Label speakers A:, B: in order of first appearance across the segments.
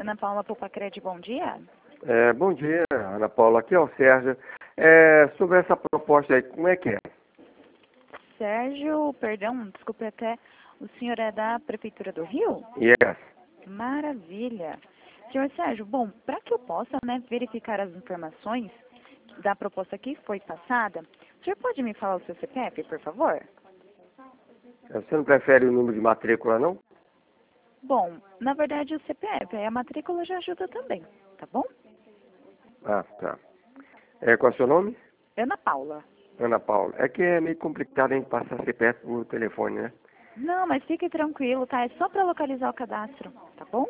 A: Ana Paula Pupacred, bom dia.
B: Bom dia, Ana Paula. Aqui é o Sérgio. Sobre essa proposta aí, como é que é?
A: Sérgio, perdão, desculpe até, o senhor é da Prefeitura do Rio?
B: Yes.
A: Maravilha. Senhor Sérgio, bom, para que eu possa, verificar as informações da proposta que foi passada, o senhor pode me falar o seu CPF, por favor?
B: Você não prefere o número de matrícula, não?
A: Bom, na verdade o CPF, aí a matrícula já ajuda também, tá bom?
B: Ah, tá. Qual é o seu nome?
A: Ana Paula.
B: Ana Paula. É que é meio complicado a gente passar CPF por telefone, né?
A: Não, mas fique tranquilo, tá? É só para localizar o cadastro, tá bom?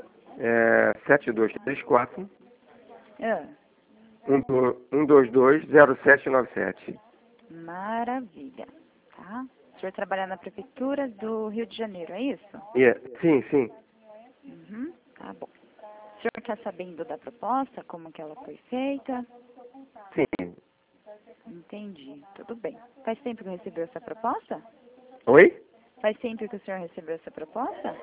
B: 7234
A: Ah,
B: 1220797.
A: maravilha, tá? O senhor trabalha na Prefeitura do Rio de Janeiro, é isso?
B: Sim, sim.
A: Uhum, tá bom. O senhor está sabendo da proposta, como que ela foi feita?
B: Sim.
A: Entendi, tudo bem. Faz tempo que recebeu essa proposta?
B: Oi?
A: Faz tempo que o senhor recebeu essa proposta?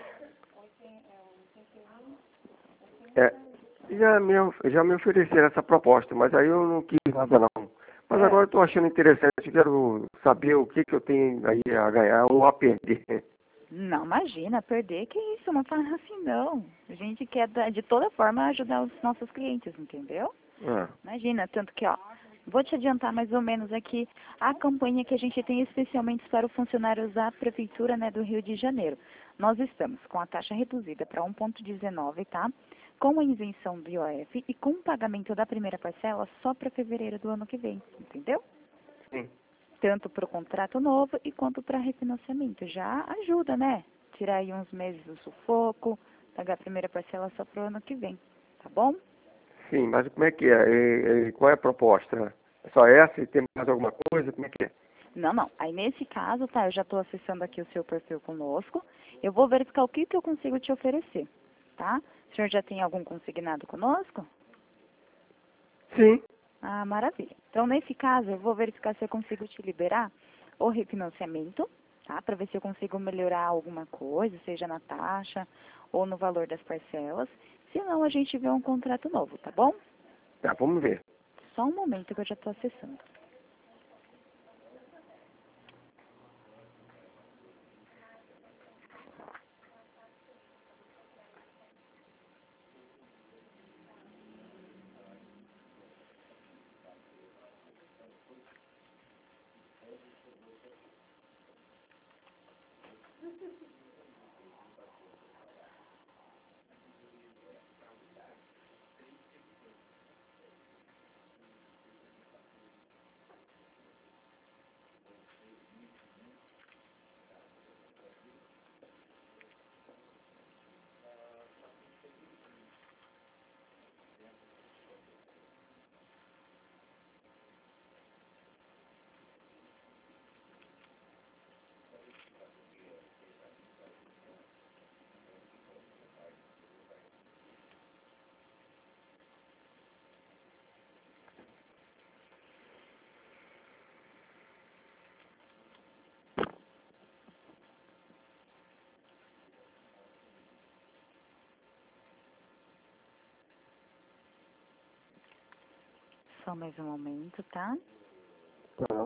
B: É, já me ofereceram essa proposta, mas aí eu não quis nada não. Mas
A: É.
B: agora eu estou achando interessante, quero saber o que eu tenho aí a ganhar ou a perder.
A: Não, imagina, perder, que isso, não fala assim não. A gente quer, de toda forma, ajudar os nossos clientes, entendeu?
B: Ah,
A: Imagina, tanto que, ó, vou te adiantar mais ou menos aqui a campanha que a gente tem especialmente para os funcionários da Prefeitura, do Rio de Janeiro. Nós estamos com a taxa reduzida para 1,19, tá? Com a isenção do IOF e com o pagamento da primeira parcela só para fevereiro do ano que vem, entendeu?
B: sim.
A: Tanto para o contrato novo e quanto para refinanciamento. Já ajuda, né? Tirar aí uns meses do sufoco, pagar a primeira parcela só para o ano que vem, tá bom?
B: Sim, mas como é que é? Qual é a proposta? É só essa e tem mais alguma coisa? Como é que é?
A: Não, não. Aí nesse caso, tá, eu já estou acessando aqui o seu perfil conosco. Eu vou verificar o que eu consigo te oferecer, tá? O senhor já tem algum consignado conosco?
B: Sim.
A: Ah, maravilha. Então, nesse caso, eu vou verificar se eu consigo te liberar o refinanciamento, tá? Para ver se eu consigo melhorar alguma coisa, seja na taxa ou no valor das parcelas. Se não, a gente vê um contrato novo, tá bom?
B: Tá, vamos ver.
A: Só um momento que eu já estou acessando. Só mais um momento, tá?
B: Tá.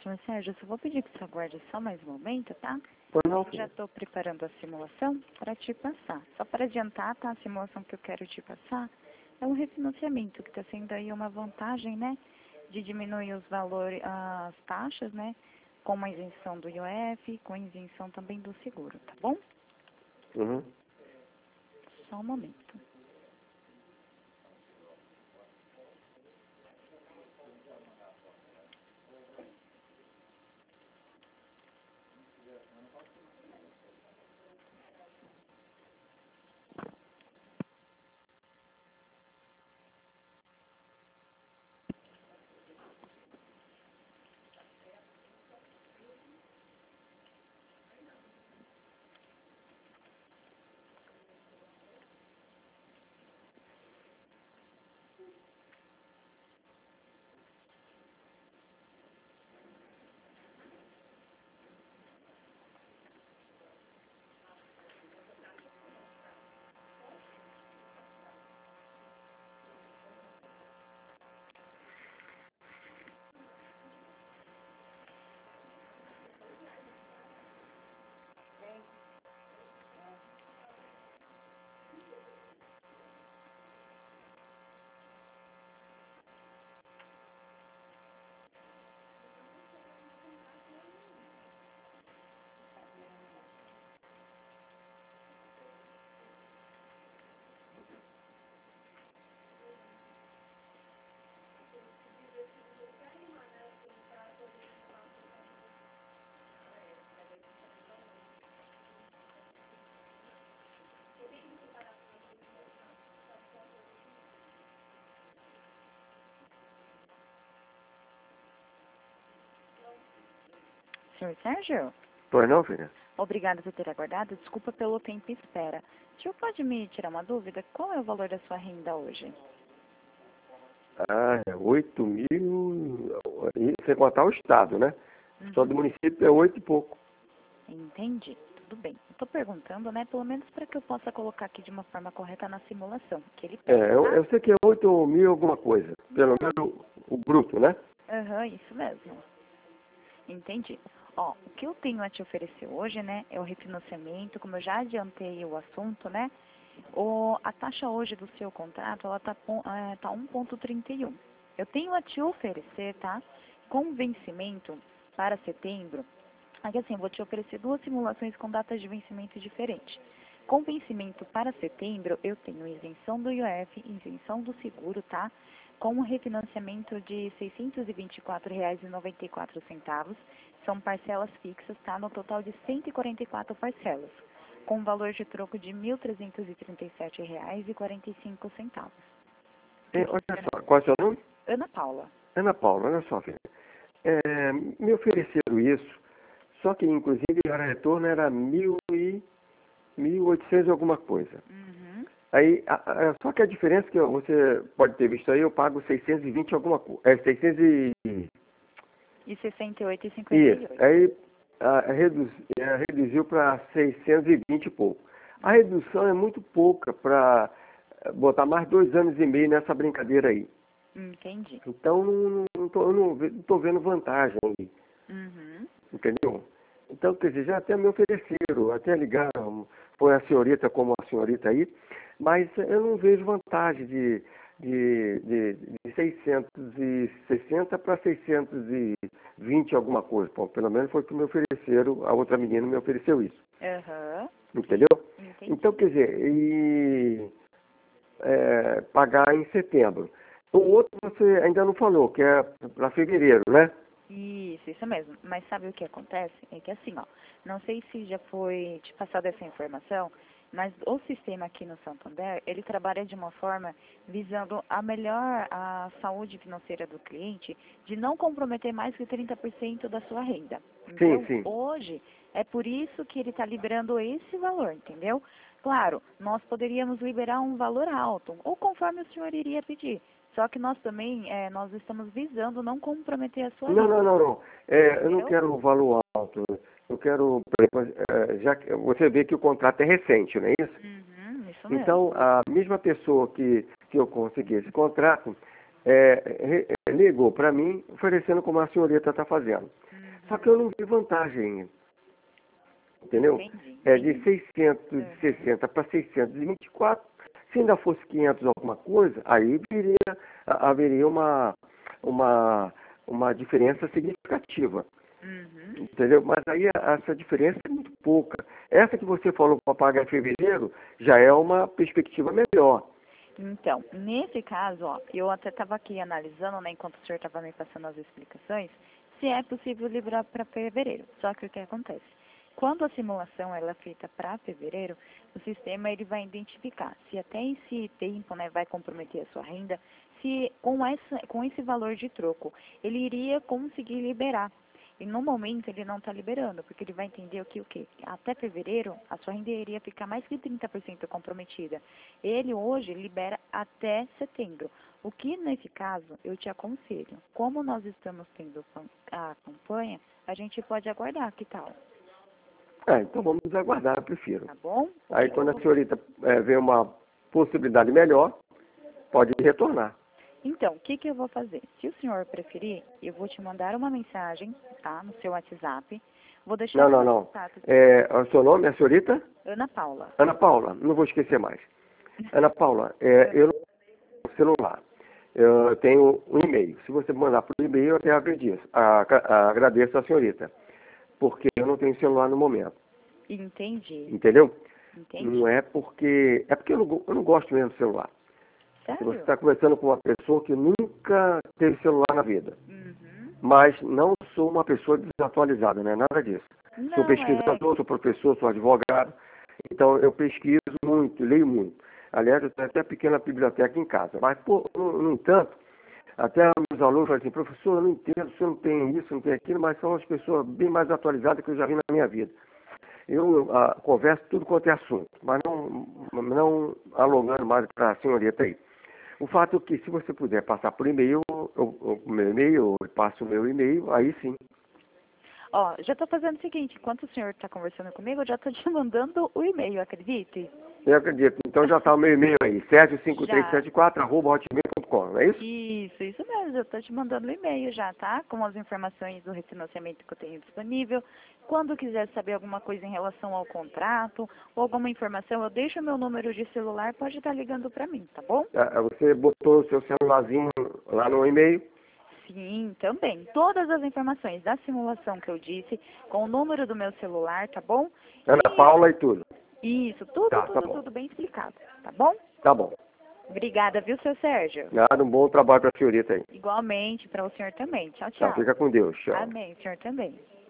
A: Senhor Sérgio, eu só vou pedir que você aguarde só mais um momento, tá?
B: Pois não,
A: Eu já estou preparando a simulação para te passar. Só para adiantar, tá? A simulação que eu quero te passar é um refinanciamento, que está sendo aí uma vantagem, né? De diminuir os valores, as taxas, né? Com uma isenção do IOF, com isenção também do seguro, tá bom?
B: Uhum.
A: Só um momento. Senhor Sérgio?
B: Pois não, filha?
A: Obrigada por ter aguardado. Desculpa pelo tempo e espera. O senhor pode me tirar uma dúvida? Qual é o valor da sua renda hoje?
B: Ah, é 8 mil, sem contar o estado, né? Só do
A: Uhum.
B: município é 8 e pouco.
A: Entendi. Tudo bem. Estou perguntando, né? Pelo menos para que eu possa colocar aqui de uma forma correta na simulação que ele pede,
B: É, eu,
A: tá?
B: eu sei que é 8 mil alguma coisa. Pelo menos o bruto, né?
A: Aham, isso mesmo. Entendi. Ó, o que eu tenho a te oferecer hoje, né, é o refinanciamento, como eu já adiantei o assunto, né, a taxa hoje do seu contrato, ela tá 1,31. Eu tenho a te oferecer, tá, com vencimento para setembro, aqui assim, eu vou te oferecer duas simulações com datas de vencimento diferentes. Com vencimento para setembro, eu tenho isenção do IOF, isenção do seguro, tá? Com um refinanciamento de R$ 624,94. São parcelas fixas, tá? No total de 144 parcelas, com um valor de troco de R$ 1.337,45.
B: Olha só, qual é o seu nome?
A: Ana Paula.
B: Ana Paula, olha só, filha. Me ofereceram isso, só que inclusive a retorno era 1.800 alguma coisa.
A: Uhum.
B: Aí, só que a diferença que você pode ter visto aí, eu pago 620 alguma coisa. 600 e...
A: E 68,58.
B: Isso. Aí reduziu para 620 e pouco. A redução é muito pouca para botar mais 2 anos e meio nessa brincadeira aí.
A: Entendi.
B: Então, eu não tô vendo vantagem aí,
A: Uhum.
B: entendeu? Então, quer dizer, já até me ofereceram, até ligaram, põe a senhorita como a senhorita aí, mas eu não vejo vantagem de 660 para 620 alguma coisa. Bom, pelo menos foi o que me ofereceram, a outra menina me ofereceu isso,
A: Aham.
B: entendeu?
A: Entendi.
B: Então, quer dizer, pagar em setembro. O outro você ainda não falou, que é para fevereiro, né?
A: Isso mesmo. Mas sabe o que acontece? É que assim, ó, não sei se já foi te passada essa informação, mas o sistema aqui no Santander, ele trabalha de uma forma visando a saúde financeira do cliente, de não comprometer mais que 30% da sua renda.
B: Sim,
A: Então,
B: sim.
A: hoje, é por isso que ele está liberando esse valor, entendeu? Claro, nós poderíamos liberar um valor alto, ou conforme o senhor iria pedir. Só que nós também, nós estamos visando não comprometer a sua
B: Não,
A: renda,
B: não, não, não. Eu não
A: entendeu?
B: quero o valor alto. Eu quero, por exemplo, já que você vê que o contrato é recente, não é isso?
A: Uhum, isso mesmo.
B: Então, a mesma pessoa que eu consegui esse contrato ligou para mim, oferecendo como a senhorita está fazendo. Só que eu não vi vantagem, entendeu?
A: Entendi.
B: É de 660 para 624, se ainda fosse 500 alguma coisa, aí haveria uma diferença significativa.
A: Uhum.
B: Entendeu? Mas aí essa diferença é muito pouca. Essa que você falou para pagar em fevereiro já é uma perspectiva melhor.
A: Então, nesse caso, ó, eu até estava aqui analisando, né, enquanto o senhor estava me passando as explicações, se é possível liberar para fevereiro. Só que o que acontece? Quando a simulação ela é feita para fevereiro, o sistema ele vai identificar se até esse tempo, né, vai comprometer a sua renda, se com esse valor de troco ele iria conseguir liberar. E no momento ele não está liberando, porque ele vai entender o quê? Até fevereiro a sua renda iria ficar mais que 30% comprometida. Ele hoje libera até setembro. O que nesse caso eu te aconselho, como nós estamos tendo a campanha, a gente pode aguardar, que tal?
B: Então vamos aguardar, eu prefiro.
A: Tá bom?
B: Aí quando a senhorita vê uma possibilidade melhor, pode retornar.
A: Então, o que eu vou fazer? Se o senhor preferir, eu vou te mandar uma mensagem, tá? No seu WhatsApp. Vou deixar
B: Não. O seu nome é a senhorita?
A: Ana Paula.
B: Ana Paula, não vou esquecer mais. Ana Paula, eu não tenho celular. Eu tenho um e-mail. Se você mandar por e-mail, eu até agradeço a senhorita. Porque eu não tenho celular no momento.
A: Entendi.
B: Entendeu?
A: Entendi.
B: Não é porque... É porque eu não gosto mesmo do celular.
A: Sério?
B: Se você está conversando com uma pessoa que nunca teve celular na vida.
A: Uhum.
B: Mas não sou uma pessoa desatualizada, não é nada disso. Sou
A: Não,
B: pesquisador, sou professor, sou advogado. Então eu pesquiso muito, leio muito. Aliás, eu tenho até pequena biblioteca em casa. Mas, no entanto, até meus alunos falam assim, professor, eu não entendo, o senhor não tem isso, não tem aquilo, mas são as pessoas bem mais atualizadas que eu já vi na minha vida. Eu converso tudo quanto é assunto, mas não alongando mais para a senhorita aí. O fato é que, se você puder passar por e-mail, eu passo o meu e-mail, aí sim.
A: Ó, já estou fazendo o seguinte, enquanto o senhor está conversando comigo, eu já estou te mandando o e-mail, acredite?
B: Eu acredito. Então já está o meu e-mail aí, sergio5374@hotmail.com, não é isso?
A: Isso mesmo, eu estou te mandando o e-mail já, tá? Com as informações do refinanciamento que eu tenho disponível. Quando quiser saber alguma coisa em relação ao contrato ou alguma informação, eu deixo o meu número de celular, pode estar ligando para mim, tá bom?
B: Você botou o seu celularzinho lá no e-mail?
A: Sim, também. Todas as informações da simulação que eu disse, com o número do meu celular, tá bom?
B: Ana Paula e tudo.
A: Isso, tudo,
B: Tá bom.
A: tudo bem explicado, tá bom?
B: Tá bom.
A: Obrigada, viu, seu Sérgio?
B: Nada, um bom trabalho para a senhorita aí.
A: Igualmente, para o senhor também. Tchau,
B: Tá,
A: tchau.
B: fica com Deus. Tchau.
A: Amém, o senhor também.